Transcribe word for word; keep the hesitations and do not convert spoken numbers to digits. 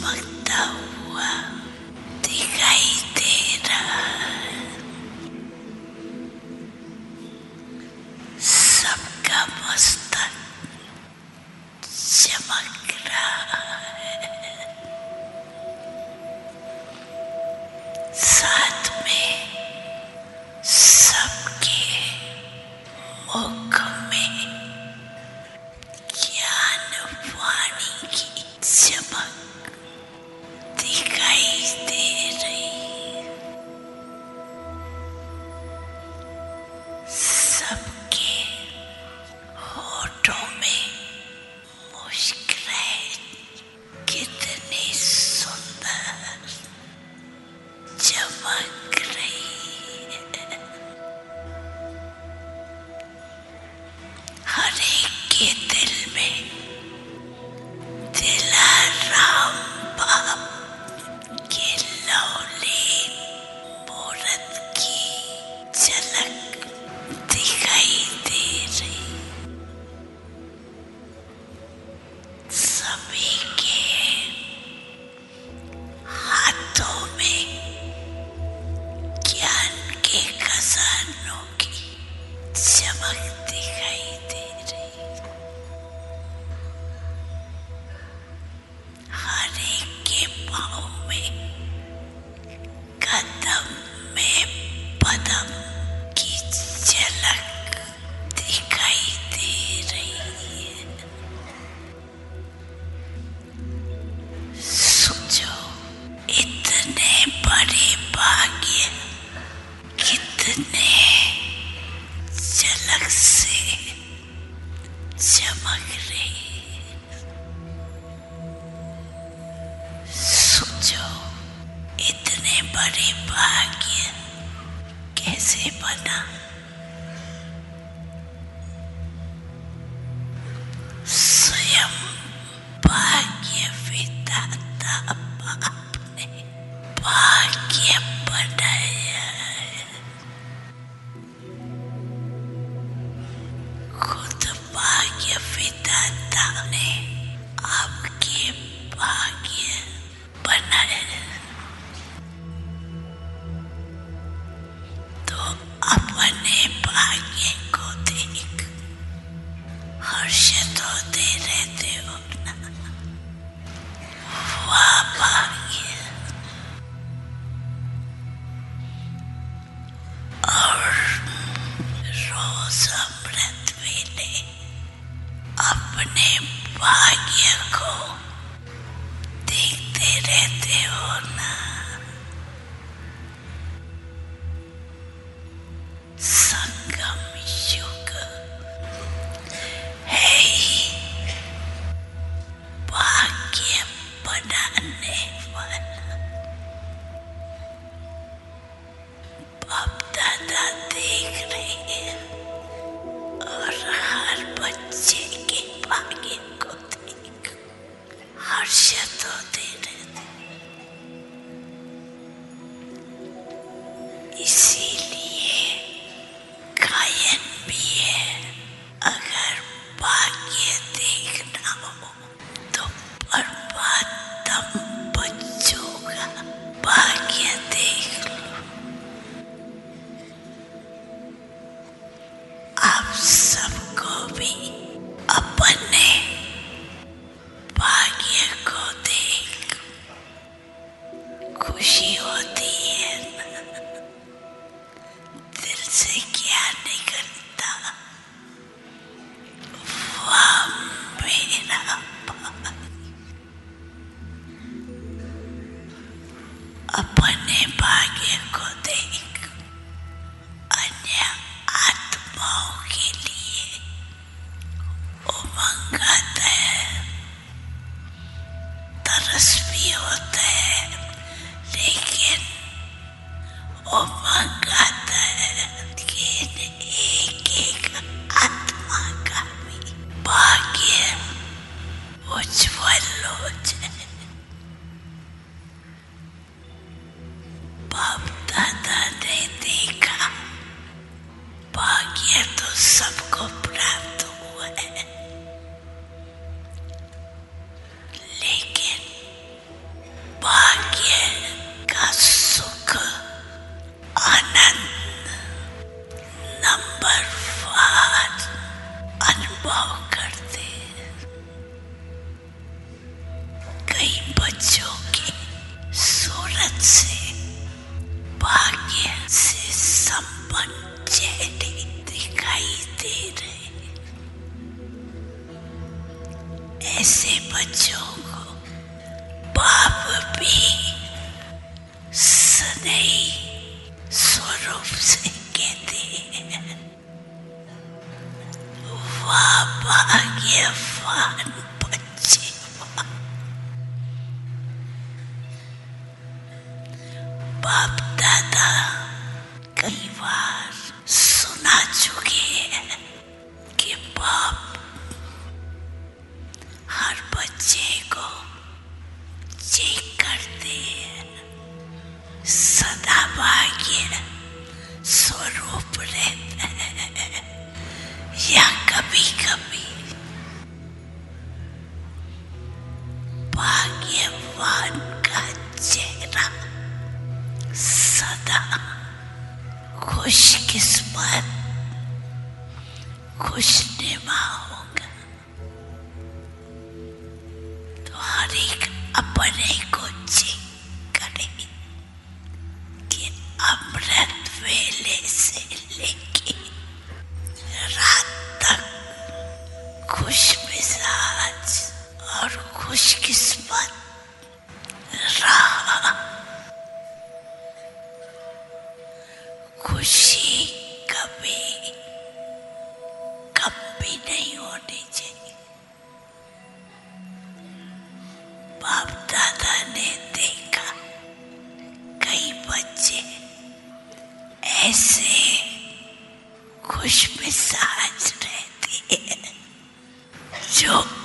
चमकता हुआ दिखाई दे रहा है। सबका मस्तक चमक रहा है, साथ में सबके मुख में ज्ञान वाणी की चमक दिखाई दे रही। सबके होठों में मुस्कुराहट कितनी सुंदर चमक रही है। हर एक के दिल में दिलाराम बाप के लौलीन मूरत की झलक दिखाई दे रही। सभी के हाथों में ज्ञान के खजानों की चमक दिखाई दे रही। हर एक के पाँव में कदम में पदम की झलक दिखाई दे रही है। सोचो, इतने बड़े भाग्य कितने झलक से चमक रही। सोचो, इतने बड़े भाग्य कैसे बना। स्वयं भाग्य विधाता बाप ने भाग्य बनाया है। खुद भाग्य विधाता ने आपके भाग्य बनाए, तो अपने भाग्य को देख हर्षित होते रहते हो ना। वाह भाग्य। और रोज अमृत वेले अपने भाग्य को देखते रहते हो ना। संगम युग है ही भाग्य बनाने वाला। बाप दादा देख रहे हैं और हर बच्चे के भाग्य को देख हर्षित होते रहते। इसीलिए गायन भी है, अगर भाग्य देखना हो तो परमात्म बच्चों का भाग्य देख लो। आप सबको भी अपने भाग्य को देख खुशी होती है ना। दिल से क्या निकलता, वाह मेरा भाग्य। अपने भाग्य को देख अन्य आत्माओं के लिए उमंग आता है, तरस भी होता है, लेकिन उमंग आता है कि एक एक आत्मा का भी भाग्य उज्ज्वल हो जाए। बाप दादा ने देखा भाग्य तो सबको प्राप्त हुआ है, लेकिन खुशनुमा होगा तो हर एक अपने को चेक करे कि अमृत वेले से लेके रात तक खुश मिजाज और खुशकिस्मत रहा। खुशी कभी कम भी नहीं होनी चाहिए। बाप दादा ने देखा कई बच्चे ऐसे खुश मिजाज रहते हैं जो